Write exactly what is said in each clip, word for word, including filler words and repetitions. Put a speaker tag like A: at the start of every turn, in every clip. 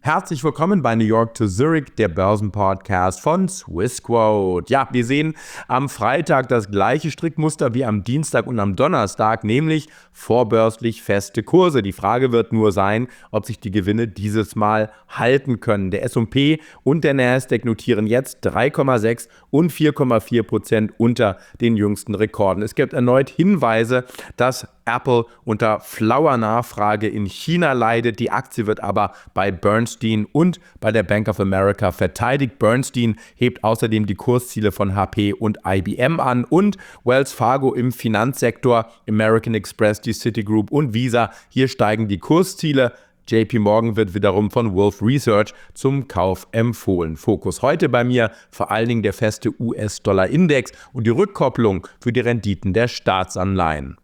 A: Herzlich willkommen bei New York to Zurich, der Börsenpodcast von Swissquote. Ja, wir sehen am Freitag das gleiche Strickmuster wie am Dienstag und am Donnerstag, nämlich vorbörslich feste Kurse. Die Frage wird nur sein, ob sich die Gewinne dieses Mal halten können. Der S und P und der Nasdaq notieren jetzt drei Komma sechs und vier Komma vier Prozent unter den jüngsten Rekorden. Es gibt erneut Hinweise, dass Apple unter flauer Nachfrage in China leidet. Die Aktie wird aber bei Bernstein und bei der Bank of America verteidigt. Bernstein hebt außerdem die Kursziele von H P und I B M an und Wells Fargo im Finanzsektor, American Express, die Citigroup und Visa. Hier steigen die Kursziele. J P Morgan wird wiederum von Wolfe Research zum Kauf empfohlen. Fokus heute bei mir vor allen Dingen der feste U S-Dollar-Index und die Rückkopplung für die Renditen der Staatsanleihen.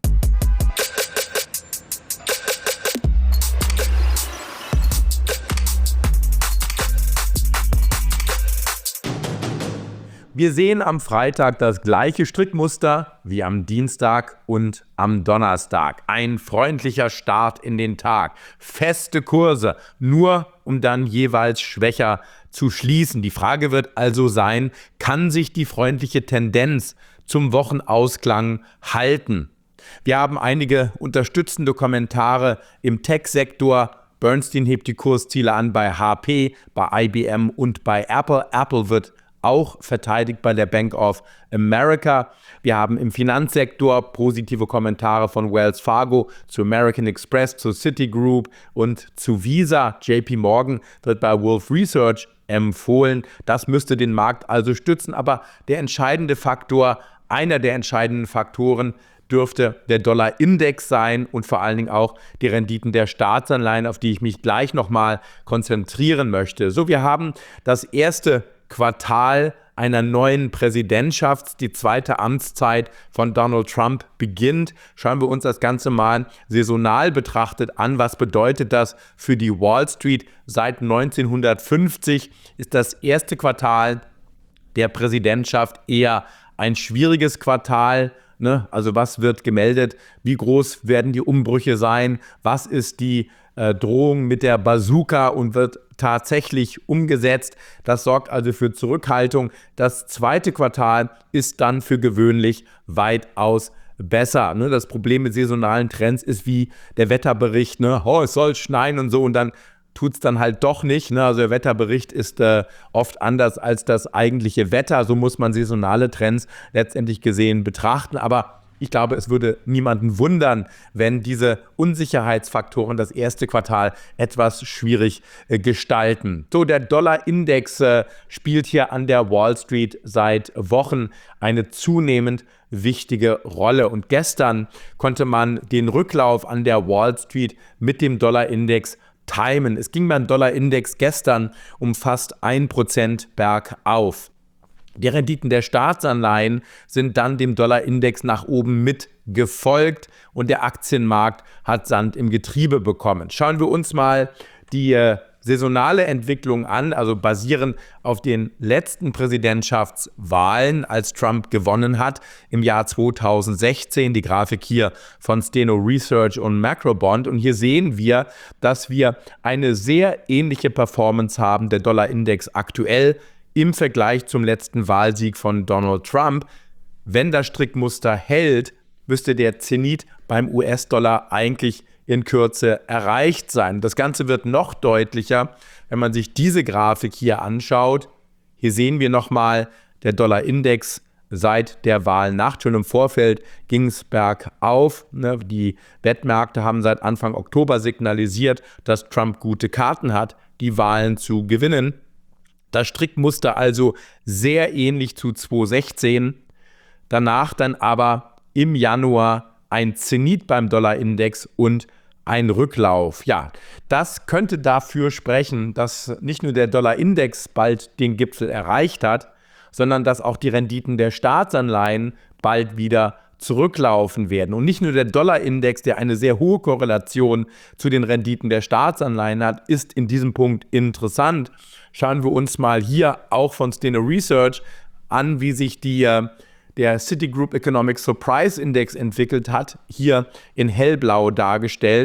A: Wir sehen am Freitag das gleiche Strickmuster wie am Dienstag und am Donnerstag. Ein freundlicher Start in den Tag. Feste Kurse, nur um dann jeweils schwächer zu schließen. Die Frage wird also sein, kann sich die freundliche Tendenz zum Wochenausklang halten? Wir haben einige unterstützende Kommentare im Tech-Sektor. Bernstein hebt die Kursziele an bei H P, bei I B M und bei Apple. Apple wird auch verteidigt bei der Bank of America. Wir haben im Finanzsektor positive Kommentare von Wells Fargo zu American Express, zu Citigroup und zu Visa. J P Morgan wird bei Wolfe Research empfohlen. Das müsste den Markt also stützen. Aber der entscheidende Faktor, einer der entscheidenden Faktoren, dürfte der Dollar-Index sein und vor allen Dingen auch die Renditen der Staatsanleihen, auf die ich mich gleich nochmal konzentrieren möchte. So, wir haben das erste Quartal einer neuen Präsidentschaft. Die zweite Amtszeit von Donald Trump beginnt. Schauen wir uns das Ganze mal saisonal betrachtet an. Was bedeutet das für die Wall Street? Seit neunzehnhundertfünfzig ist das erste Quartal der Präsidentschaft eher ein schwieriges Quartal. Ne? Also was wird gemeldet? Wie groß werden die Umbrüche sein? Was ist die äh, Drohung mit der Bazooka und wird tatsächlich umgesetzt? Das sorgt also für Zurückhaltung. Das zweite Quartal ist dann für gewöhnlich weitaus besser. Ne? Das Problem mit saisonalen Trends ist wie der Wetterbericht. Ne? Oh, es soll schneien und so und dann tut es dann halt doch nicht. Ne? Also der Wetterbericht ist äh, oft anders als das eigentliche Wetter. So muss man saisonale Trends letztendlich gesehen betrachten. Aber ich glaube, es würde niemanden wundern, wenn diese Unsicherheitsfaktoren das erste Quartal etwas schwierig äh, gestalten. So, der Dollar-Index äh, spielt hier an der Wall Street seit Wochen eine zunehmend wichtige Rolle. Und gestern konnte man den Rücklauf an der Wall Street mit dem Dollar-Index timen. Es ging beim Dollar-Index gestern um fast ein Prozent bergauf. Die Renditen der Staatsanleihen sind dann dem Dollar-Index nach oben mit gefolgt und der Aktienmarkt hat Sand im Getriebe bekommen. Schauen wir uns mal die äh, saisonale Entwicklung an, also basierend auf den letzten Präsidentschaftswahlen, als Trump gewonnen hat im Jahr zweitausendsechzehn. Die Grafik hier von Steno Research und Macrobond. Und hier sehen wir, dass wir eine sehr ähnliche Performance haben, der Dollar-Index aktuell im Vergleich zum letzten Wahlsieg von Donald Trump. Wenn das Strickmuster hält, müsste der Zenit beim U S-Dollar eigentlich in Kürze erreicht sein. Das Ganze wird noch deutlicher, wenn man sich diese Grafik hier anschaut. Hier sehen wir nochmal, der Dollar-Index seit der Wahlnacht. Schon im Vorfeld ging es bergauf. Die Wettmärkte haben seit Anfang Oktober signalisiert, dass Trump gute Karten hat, die Wahlen zu gewinnen. Das Strickmuster also sehr ähnlich zu zweitausendsechzehn. Danach dann aber im Januar ein Zenit beim Dollar-Index und ein Rücklauf. Ja, das könnte dafür sprechen, dass nicht nur der Dollar-Index bald den Gipfel erreicht hat, sondern dass auch die Renditen der Staatsanleihen bald wieder zurücklaufen werden. Und nicht nur der Dollar-Index, der eine sehr hohe Korrelation zu den Renditen der Staatsanleihen hat, ist in diesem Punkt interessant. Schauen wir uns mal hier auch von Steno Research an, wie sich die, der Citigroup Economic Surprise Index entwickelt hat, hier in hellblau dargestellt.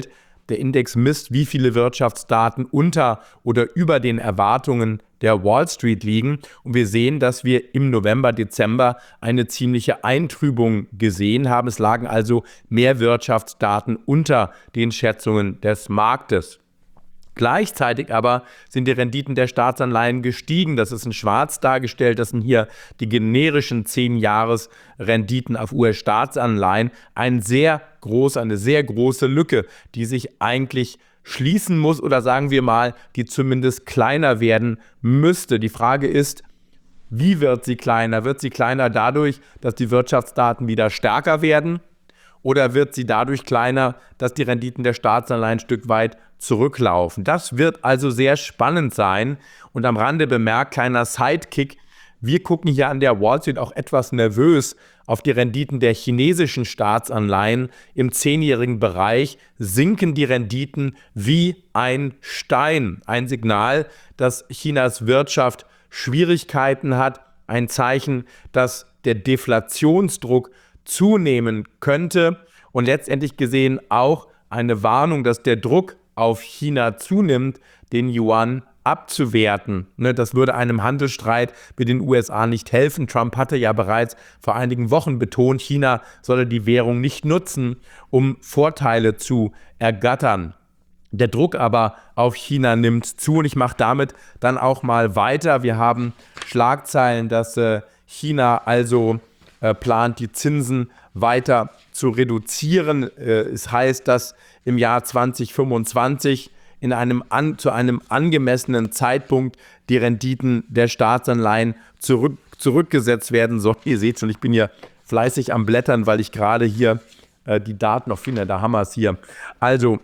A: Der Index misst, wie viele Wirtschaftsdaten unter oder über den Erwartungen der Wall Street liegen. Und wir sehen, dass wir im November, Dezember eine ziemliche Eintrübung gesehen haben. Es lagen also mehr Wirtschaftsdaten unter den Schätzungen des Marktes. Gleichzeitig aber sind die Renditen der Staatsanleihen gestiegen. Das ist in schwarz dargestellt. Das sind hier die generischen zehn-Jahres-Renditen auf U S-Staatsanleihen. Ein sehr groß, eine sehr große Lücke, die sich eigentlich schließen muss oder sagen wir mal, die zumindest kleiner werden müsste. Die Frage ist, wie wird sie kleiner? Wird sie kleiner dadurch, dass die Wirtschaftsdaten wieder stärker werden? Oder wird sie dadurch kleiner, dass die Renditen der Staatsanleihen ein Stück weit zurücklaufen? Das wird also sehr spannend sein. Und am Rande bemerkt, kleiner Sidekick, wir gucken hier an der Wall Street auch etwas nervös auf die Renditen der chinesischen Staatsanleihen. Im zehnjährigen Bereich sinken die Renditen wie ein Stein. Ein Signal, dass Chinas Wirtschaft Schwierigkeiten hat. Ein Zeichen, dass der Deflationsdruck zunehmen könnte und letztendlich gesehen auch eine Warnung, dass der Druck auf China zunimmt, den Yuan abzuwerten. Ne, das würde einem Handelsstreit mit den U S A nicht helfen. Trump hatte ja bereits vor einigen Wochen betont, China solle die Währung nicht nutzen, um Vorteile zu ergattern. Der Druck aber auf China nimmt zu und ich mache damit dann auch mal weiter. Wir haben Schlagzeilen, dass äh, China also plant, die Zinsen weiter zu reduzieren. Es heißt, dass im Jahr zwanzig fünfundzwanzig in einem an, zu einem angemessenen Zeitpunkt die Renditen der Staatsanleihen zurück, zurückgesetzt werden sollen. Ihr seht schon, ich bin hier fleißig am Blättern, weil ich gerade hier äh, die Daten noch finde. Da haben wir es hier. Also,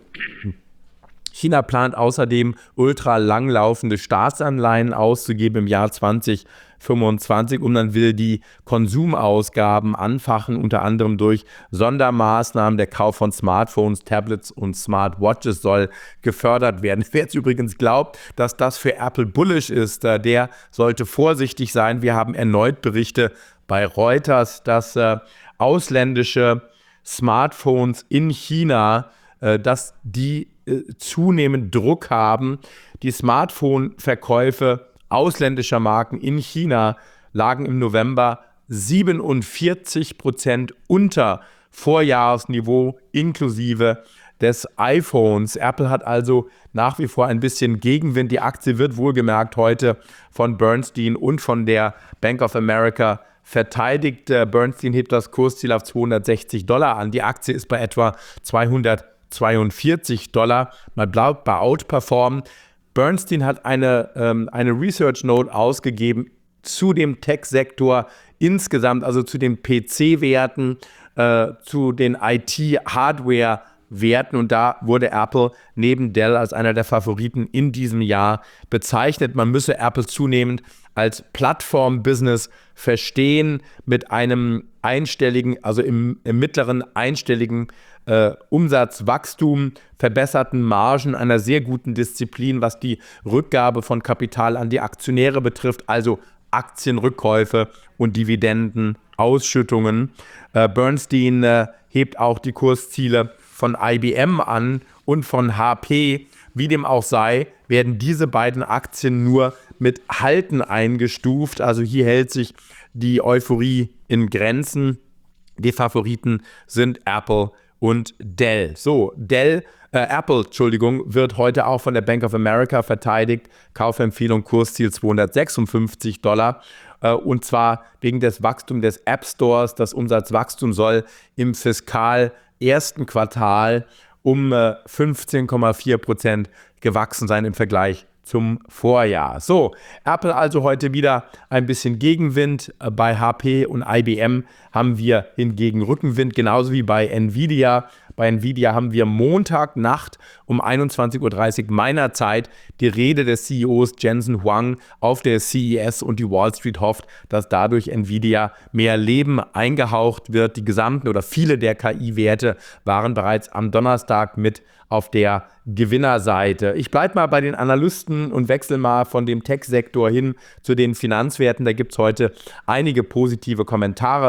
A: China plant außerdem ultra langlaufende Staatsanleihen auszugeben im Jahr zwanzig fünfundzwanzig und man will die Konsumausgaben anfachen, unter anderem durch Sondermaßnahmen. Der Kauf von Smartphones, Tablets und Smartwatches soll gefördert werden. Wer jetzt übrigens glaubt, dass das für Apple bullish ist, der sollte vorsichtig sein. Wir haben erneut Berichte bei Reuters, dass äh, ausländische Smartphones in China, äh, dass die äh, zunehmend Druck haben. Die Smartphone-Verkäufe ausländischer Marken in China lagen im November siebenundvierzig Prozent unter Vorjahresniveau inklusive des iPhones. Apple hat also nach wie vor ein bisschen Gegenwind. Die Aktie wird wohlgemerkt heute von Bernstein und von der Bank of America verteidigt. Bernstein hebt das Kursziel auf zweihundertsechzig Dollar an. Die Aktie ist bei etwa zweihundertzweiundvierzig Dollar. Man bleibt bei Outperform. Bernstein hat eine, ähm, eine Research Note ausgegeben zu dem Tech-Sektor insgesamt, also zu den P C-Werten, äh, zu den I T-Hardware-Werten und da wurde Apple neben Dell als einer der Favoriten in diesem Jahr bezeichnet. Man müsse Apple zunehmend als Plattform-Business verstehen mit einem einstelligen, also im, im mittleren einstelligen Äh, Umsatzwachstum, verbesserten Margen, einer sehr guten Disziplin, was die Rückgabe von Kapital an die Aktionäre betrifft, also Aktienrückkäufe und Dividendenausschüttungen. Äh, Bernstein äh, hebt auch die Kursziele von I B M an und von H P. Wie dem auch sei, werden diese beiden Aktien nur mit Halten eingestuft. Also hier hält sich die Euphorie in Grenzen. Die Favoriten sind Apple und Dell. So, Dell, äh, Apple, Entschuldigung, wird heute auch von der Bank of America verteidigt. Kaufempfehlung, Kursziel zweihundertsechsundfünfzig Dollar. Äh, und zwar wegen des Wachstums des App Stores. Das Umsatzwachstum soll im Fiskal ersten Quartal um äh, fünfzehn Komma vier Prozent gewachsen sein im Vergleich zum Vorjahr. So, Apple also heute wieder ein bisschen Gegenwind. Bei H P und I B M haben wir hingegen Rückenwind, genauso wie bei Nvidia. Bei Nvidia haben wir Montagnacht um einundzwanzig Uhr dreißig meiner Zeit die Rede des C E Os Jensen Huang auf der C E S und die Wall Street hofft, dass dadurch Nvidia mehr Leben eingehaucht wird. Die gesamten oder viele der K I-Werte waren bereits am Donnerstag mit auf der Gewinnerseite. Ich bleibe mal bei den Analysten und wechsle mal von dem Tech-Sektor hin zu den Finanzwerten. Da gibt es heute einige positive Kommentare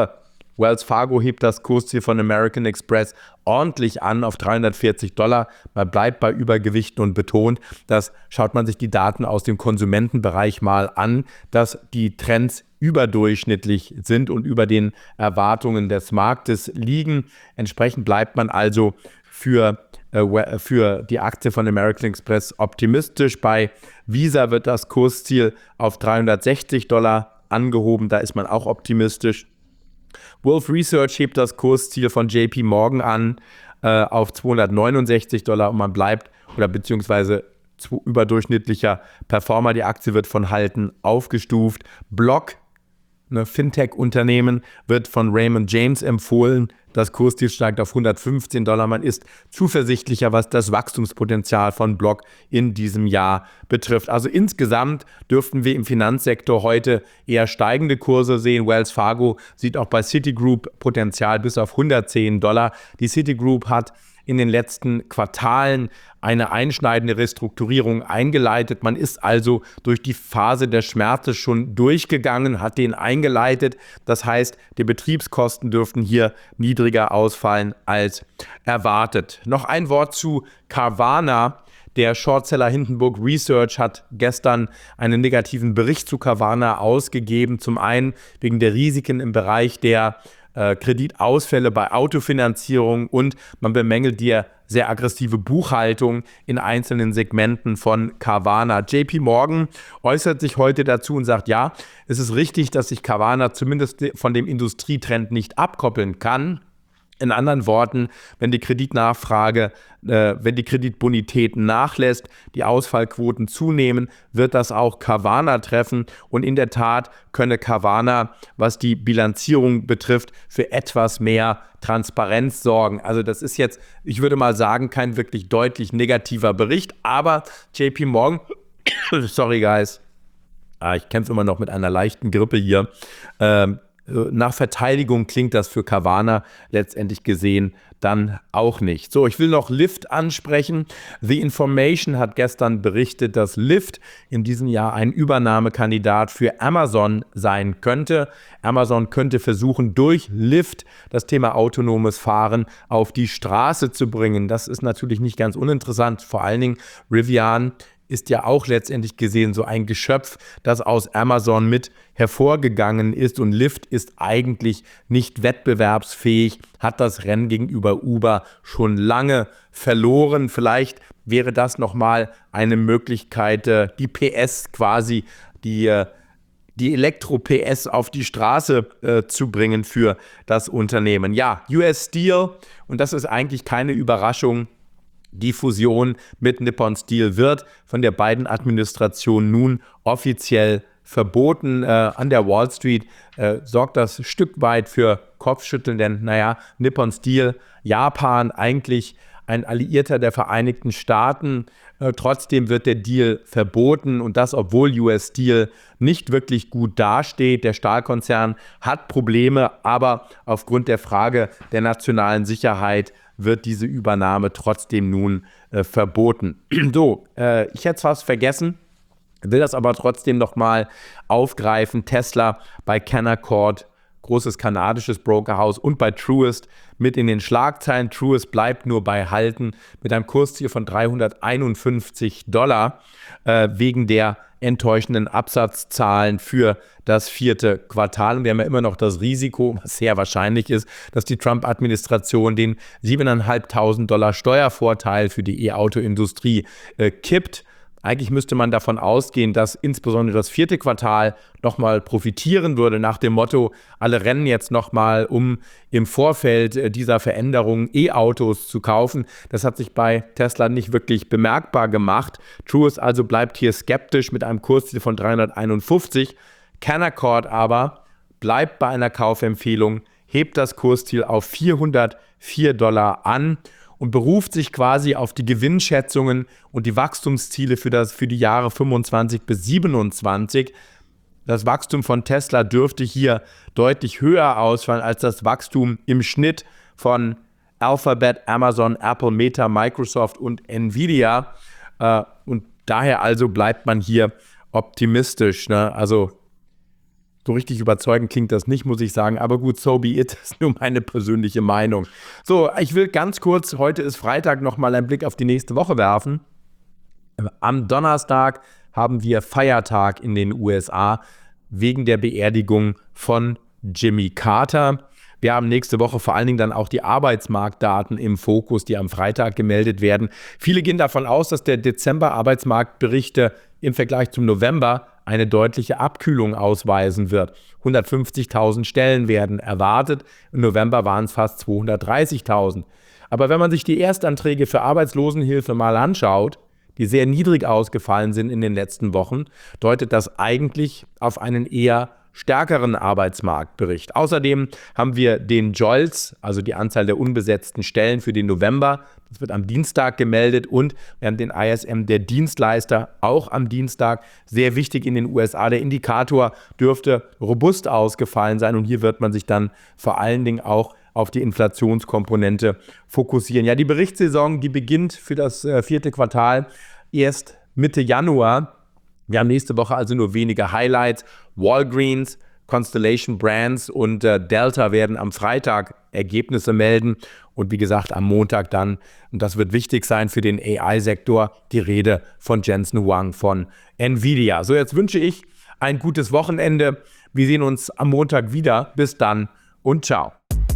A: Wells Fargo hebt das Kursziel von American Express ordentlich an auf dreihundertvierzig Dollar. Man bleibt bei Übergewichten und betont, dass, schaut man sich die Daten aus dem Konsumentenbereich mal an, dass die Trends überdurchschnittlich sind und über den Erwartungen des Marktes liegen. Entsprechend bleibt man also für, äh, für die Aktie von American Express optimistisch. Bei Visa wird das Kursziel auf dreihundertsechzig Dollar angehoben, da ist man auch optimistisch. Wolfe Research hebt das Kursziel von J P Morgan an äh, auf zweihundertneunundsechzig Dollar und man bleibt, oder beziehungsweise zu überdurchschnittlicher Performer. Die Aktie wird von Halten aufgestuft. Block, ein Fintech-Unternehmen, wird von Raymond James empfohlen. Das Kursziel steigt auf hundertfünfzehn Dollar. Man ist zuversichtlicher, was das Wachstumspotenzial von Block in diesem Jahr betrifft. Also insgesamt dürften wir im Finanzsektor heute eher steigende Kurse sehen. Wells Fargo sieht auch bei Citigroup Potenzial bis auf hundertzehn Dollar. Die Citigroup hat in den letzten Quartalen eine einschneidende Restrukturierung eingeleitet. Man ist also durch die Phase der Schmerzen schon durchgegangen, hat den eingeleitet. Das heißt, die Betriebskosten dürften hier niedriger ausfallen als erwartet. Noch ein Wort zu Carvana. Der Shortseller Hindenburg Research hat gestern einen negativen Bericht zu Carvana ausgegeben. Zum einen wegen der Risiken im Bereich der äh, Kreditausfälle bei Autofinanzierung und man bemängelt die sehr aggressive Buchhaltung in einzelnen Segmenten von Carvana. J P Morgan äußert sich heute dazu und sagt, ja, es ist richtig, dass sich Carvana zumindest von dem Industrietrend nicht abkoppeln kann. In anderen Worten, wenn die Kreditnachfrage, äh, wenn die Kreditbonität nachlässt, die Ausfallquoten zunehmen, wird das auch Carvana treffen. Und in der Tat könne Carvana, was die Bilanzierung betrifft, für etwas mehr Transparenz sorgen. Also das ist jetzt, ich würde mal sagen, kein wirklich deutlich negativer Bericht, aber J P Morgan, sorry guys, ah, ich kämpfe immer noch mit einer leichten Grippe hier, ähm, nach Verteidigung klingt das für Carvana letztendlich gesehen dann auch nicht. So, ich will noch Lyft ansprechen. The Information hat gestern berichtet, dass Lyft in diesem Jahr ein Übernahmekandidat für Amazon sein könnte. Amazon könnte versuchen, durch Lyft das Thema autonomes Fahren auf die Straße zu bringen. Das ist natürlich nicht ganz uninteressant. Vor allen Dingen Rivian ist ja auch letztendlich gesehen so ein Geschöpf, das aus Amazon mit hervorgegangen ist und Lyft ist eigentlich nicht wettbewerbsfähig, hat das Rennen gegenüber Uber schon lange verloren. Vielleicht wäre das nochmal eine Möglichkeit, die P S quasi, die die Elektro-P S auf die Straße äh, zu bringen für das Unternehmen. Ja, U S Steel, und das ist eigentlich keine Überraschung, die Fusion mit Nippon Steel wird von der beiden Administrationen nun offiziell verboten. Äh, an der Wall Street äh, sorgt das Stück weit für Kopfschütteln, denn naja, Nippon Steel, Japan, eigentlich ein Alliierter der Vereinigten Staaten. Äh, trotzdem wird der Deal verboten und das, obwohl U S Steel nicht wirklich gut dasteht. Der Stahlkonzern hat Probleme, aber aufgrund der Frage der nationalen Sicherheit wird diese Übernahme trotzdem nun äh, verboten. So, äh, ich hätte es fast vergessen, will das aber trotzdem nochmal aufgreifen. Tesla bei Canaccord, großes kanadisches Brokerhaus, und bei Truist mit in den Schlagzeilen. Truist bleibt nur bei Halten mit einem Kursziel von dreihunderteinundfünfzig Dollar äh, wegen der enttäuschenden Absatzzahlen für das vierte Quartal. Und wir haben ja immer noch das Risiko, was sehr wahrscheinlich ist, dass die Trump-Administration den siebentausendfünfhundert Dollar Steuervorteil für die E-Auto-Industrie äh, kippt. Eigentlich müsste man davon ausgehen, dass insbesondere das vierte Quartal nochmal profitieren würde, nach dem Motto, alle rennen jetzt nochmal, um im Vorfeld dieser Veränderung E-Autos zu kaufen. Das hat sich bei Tesla nicht wirklich bemerkbar gemacht. Truist also bleibt hier skeptisch mit einem Kursziel von dreihunderteinundfünfzig. Canaccord aber bleibt bei einer Kaufempfehlung, hebt das Kursziel auf vierhundertvier Dollar an und beruft sich quasi auf die Gewinnschätzungen und die Wachstumsziele für, das, für die Jahre fünfundzwanzig bis siebenundzwanzig. Das Wachstum von Tesla dürfte hier deutlich höher ausfallen als das Wachstum im Schnitt von Alphabet, Amazon, Apple, Meta, Microsoft und Nvidia. Und daher also bleibt man hier optimistisch. Ne? Also So richtig überzeugend klingt das nicht, muss ich sagen. Aber gut, so be it. Das ist nur meine persönliche Meinung. So, ich will ganz kurz, heute ist Freitag, nochmal einen Blick auf die nächste Woche werfen. Am Donnerstag haben wir Feiertag in den U S A wegen der Beerdigung von Jimmy Carter. Wir haben nächste Woche vor allen Dingen dann auch die Arbeitsmarktdaten im Fokus, die am Freitag gemeldet werden. Viele gehen davon aus, dass der Dezember-Arbeitsmarktberichte im Vergleich zum November eine deutliche Abkühlung ausweisen wird. hundertfünfzigtausend Stellen werden erwartet. Im November waren es fast zweihundertdreißigtausend. Aber wenn man sich die Erstanträge für Arbeitslosenhilfe mal anschaut, die sehr niedrig ausgefallen sind in den letzten Wochen, deutet das eigentlich auf einen eher stärkeren Arbeitsmarktbericht. Außerdem haben wir den J O L S, also die Anzahl der unbesetzten Stellen für den November. Das wird am Dienstag gemeldet und wir haben den I S M der Dienstleister auch am Dienstag. Sehr wichtig in den U S A. Der Indikator dürfte robust ausgefallen sein und hier wird man sich dann vor allen Dingen auch auf die Inflationskomponente fokussieren. Ja, die Berichtssaison, die beginnt für das äh, vierte Quartal erst Mitte Januar. Wir haben nächste Woche also nur wenige Highlights. Walgreens, Constellation Brands und äh, Delta werden am Freitag Ergebnisse melden. Und wie gesagt, am Montag dann, und das wird wichtig sein für den A I-Sektor, die Rede von Jensen Huang von Nvidia. So, jetzt wünsche ich ein gutes Wochenende. Wir sehen uns am Montag wieder. Bis dann und ciao.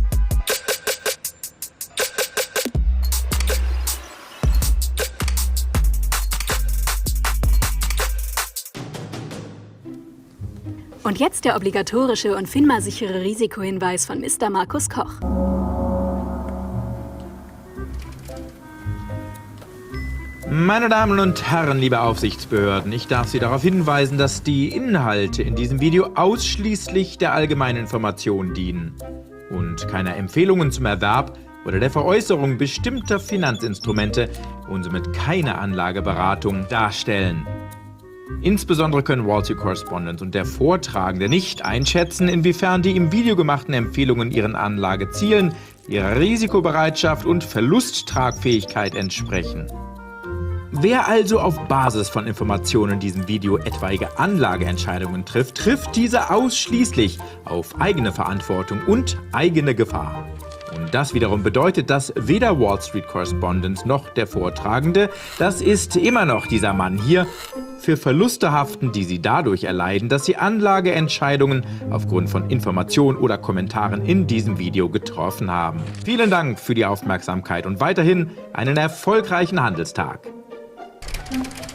B: Und jetzt der obligatorische und FINMA-sichere Risikohinweis von Mister Markus Koch.
C: Meine Damen und Herren, liebe Aufsichtsbehörden, ich darf Sie darauf hinweisen, dass die Inhalte in diesem Video ausschließlich der allgemeinen Information dienen und keine Empfehlungen zum Erwerb oder der Veräußerung bestimmter Finanzinstrumente und somit keine Anlageberatung darstellen. Insbesondere können Wall Street Correspondent und der Vortragende nicht einschätzen, inwiefern die im Video gemachten Empfehlungen ihren Anlagezielen, ihrer Risikobereitschaft und Verlusttragfähigkeit entsprechen. Wer also auf Basis von Informationen in diesem Video etwaige Anlageentscheidungen trifft, trifft diese ausschließlich auf eigene Verantwortung und eigene Gefahr. Und das wiederum bedeutet, dass weder Wall Street Correspondent noch der Vortragende, das ist immer noch dieser Mann hier, für Verluste haften, die sie dadurch erleiden, dass sie Anlageentscheidungen aufgrund von Informationen oder Kommentaren in diesem Video getroffen haben. Vielen Dank für die Aufmerksamkeit und weiterhin einen erfolgreichen Handelstag.